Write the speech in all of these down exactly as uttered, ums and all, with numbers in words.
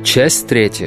Часть третья.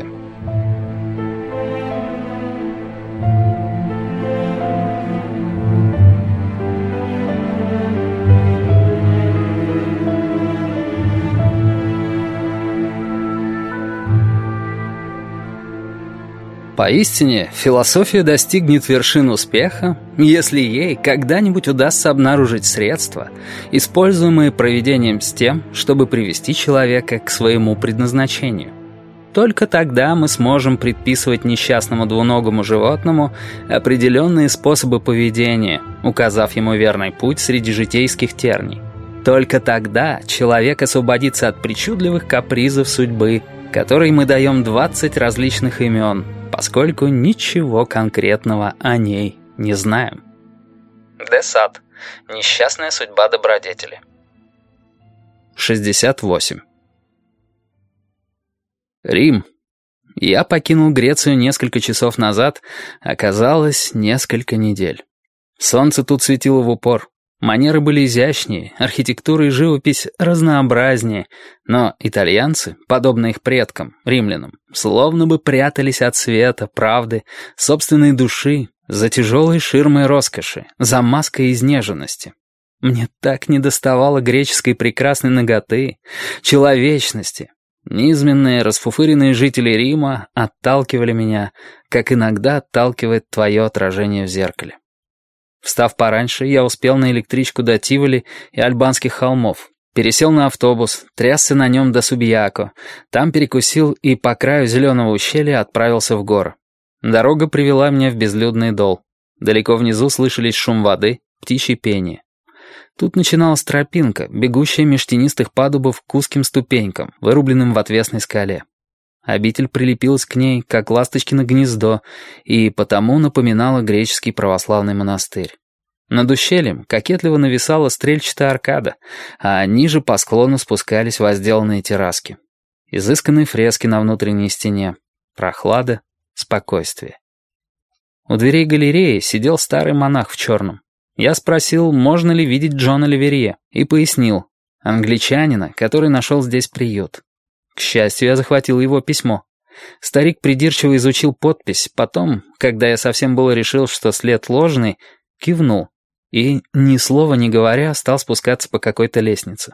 Поистине, философия достигнет вершин успеха, если ей когда-нибудь удастся обнаружить средства, используемые провидением с тем, чтобы привести человека к своему предназначению. Только тогда мы сможем предписывать несчастному двуногому животному определенные способы поведения, указав ему верный путь среди житейских терний. Только тогда человек освободится от причудливых капризов судьбы, которой мы даем двадцать различных имен, поскольку ничего конкретного о ней не знаем. Де Сад. Несчастная судьба добродетели. шестьдесят восемь. Рим. Я покинул Грецию несколько часов назад, оказалось, несколько недель. Солнце тут светило в упор. Манеры были изящнее, архитектура и живопись разнообразнее, но итальянцы, подобно их предкам, римлянам, словно бы прятались от света, правды, собственной души, за тяжелой ширмой роскоши, за маской изнеженности. Мне так недоставало греческой прекрасной наготы, человечности. Низменные, расфуфыренные жители Рима отталкивали меня, как иногда отталкивает твое отражение в зеркале. Встав пораньше, я успел на электричку до Тиволи и Альбанских холмов, пересел на автобус, трясся на нем до Субьяко, там перекусил и по краю зеленого ущелья отправился в горы. Дорога привела меня в безлюдный дол. Далеко внизу слышались шум воды, птичье пение. Тут начиналась тропинка, бегущая меж тенистых падубов к узким ступенькам, вырубленным в отвесной скале. Обитель прилепилась к ней, как ласточкино гнездо, и потому напоминала греческий православный монастырь. Над ущельем кокетливо нависала стрельчатая аркада, а ниже по склону спускались возделанные терраски. Изысканные фрески на внутренней стене. Прохлада, спокойствие. У дверей галереи сидел старый монах в черном. Я спросил, можно ли видеть Джона Ливерье, и пояснил. Англичанина, который нашел здесь приют. К счастью, я захватил его письмо. Старик придирчиво изучил подпись, потом, когда я совсем было решил, что след ложный, кивнул и, ни слова не говоря, стал спускаться по какой-то лестнице.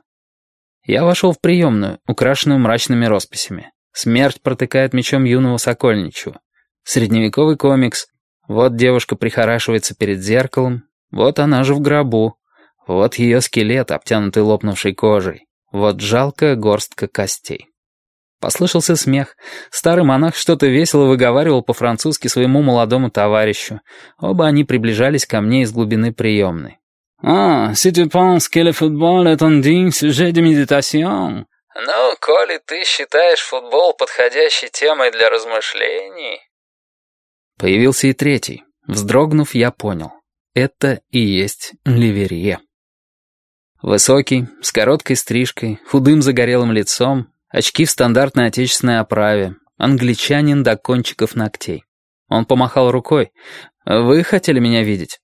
Я вошел в приемную, украшенную мрачными росписями. Смерть протыкает мечом юного Сокольничего. Средневековый комикс. Вот девушка прихорашивается перед зеркалом, вот она же в гробу, вот ее скелет, обтянутый лопнувшей кожей, вот жалкая горстка костей. Послышался смех. Старый монах что-то весело выговаривал по-французски своему молодому товарищу. Оба они приближались ко мне из глубины приемной. «А, si tu penses que le football est un digne sujet de méditation?» «Ну, коли ты считаешь футбол подходящей темой для размышлений...» Появился и третий. Вздрогнув, я понял. Это и есть Ливерье. Высокий, с короткой стрижкой, худым загорелым лицом, очки в стандартной отечественной оправе, англичанин до кончиков ногтей. Он помахал рукой. «Вы хотели меня видеть?»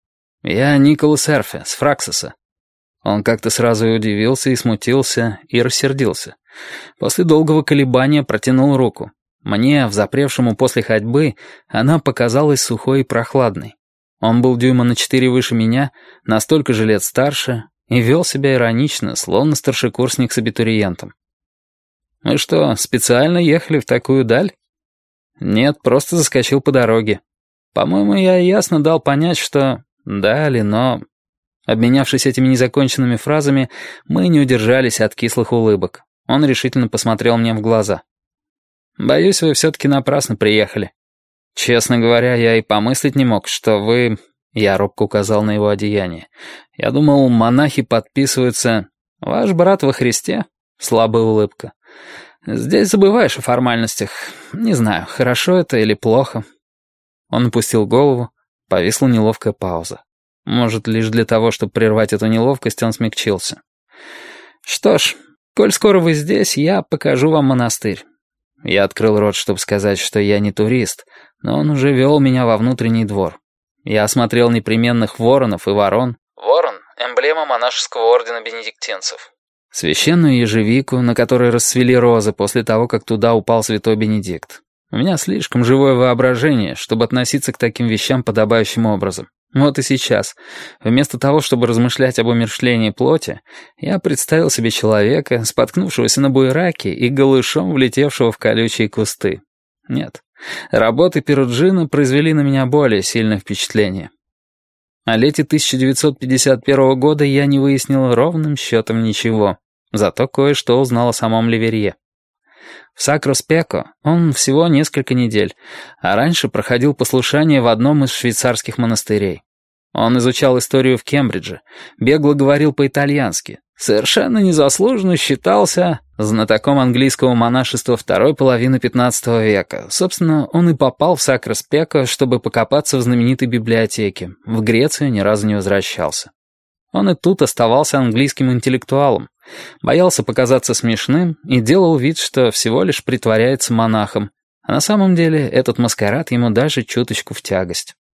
«Я Николас Эрфе, с Фраксоса». Он как-то сразу и удивился, и смутился, и рассердился. После долгого колебания протянул руку. Мне, взапревшему после ходьбы, она показалась сухой и прохладной. Он был дюйма на четыре выше меня, на столько же лет старше, и вел себя иронично, словно старшекурсник с абитуриентом. «Мы что, специально ехали в такую даль?» «Нет, просто заскочил по дороге. По-моему, я ясно дал понять, что дали, но...» Обменявшись этими незаконченными фразами, мы не удержались от кислых улыбок. Он решительно посмотрел мне в глаза. «Боюсь, вы все-таки напрасно приехали. Честно говоря, я и помыслить не мог, что вы...» Я робко указал на его одеяние. «Я думал, монахи подписываются... Ваш брат во Христе?» Слабая улыбка. «Здесь забываешь о формальностях. Не знаю, хорошо это или плохо». Он опустил голову. Повисла неловкая пауза. Может, лишь для того, чтобы прервать эту неловкость, он смягчился. «Что ж, коль скоро вы здесь, я покажу вам монастырь». Я открыл рот, чтобы сказать, что я не турист, но он уже вел меня во внутренний двор. Я осмотрел непременных воронов и ворон. Ворон — эмблема монашеского ордена бенедиктинцев. Священную ежевику, на которой расцвели розы после того, как туда упал святой Бенедикт. У меня слишком живое воображение, чтобы относиться к таким вещам подобающим образом. Вот и сейчас, вместо того, чтобы размышлять об умерщвлении плоти, я представил себе человека, споткнувшегося на буераке и голышом влетевшего в колючие кусты. Нет, работы Перуджино произвели на меня более сильное впечатление. О лете тысяча девятьсот пятьдесят первого года я не выяснил ровным счетом ничего, зато кое-что узнал о самом Ливерье. В Сакро-Спеко он всего несколько недель, а раньше проходил послушание в одном из швейцарских монастырей. Он изучал историю в Кембридже, бегло говорил по-итальянски, совершенно незаслуженно считался знатоком английского монашества второй половины пятнадцатого века. Собственно, он и попал в Сакро-Спеко, чтобы покопаться в знаменитой библиотеке. В Грецию ни разу не возвращался. Он и тут оставался английским интеллектуалом, боялся показаться смешным и делал вид, что всего лишь притворяется монахом, а на самом деле этот маскарад ему даже чуточку в тягость.